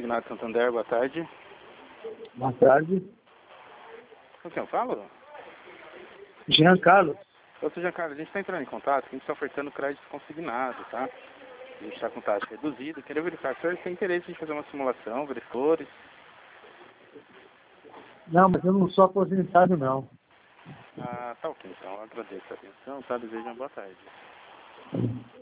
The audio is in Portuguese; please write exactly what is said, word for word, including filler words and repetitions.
Consignado Santander, boa tarde. Boa tarde. Com quem eu falo? Jean Carlos. Ô, seu Jean Carlos, a gente está entrando em contato, a gente está ofertando crédito consignado, tá? A gente está com taxa reduzida. Queria verificar se o senhor tem interesse em fazer uma simulação, ver flores. Não, mas eu não sou aposentado, não. Ah, tá ok, então. Eu agradeço a atenção, tá? Desejo uma boa tarde.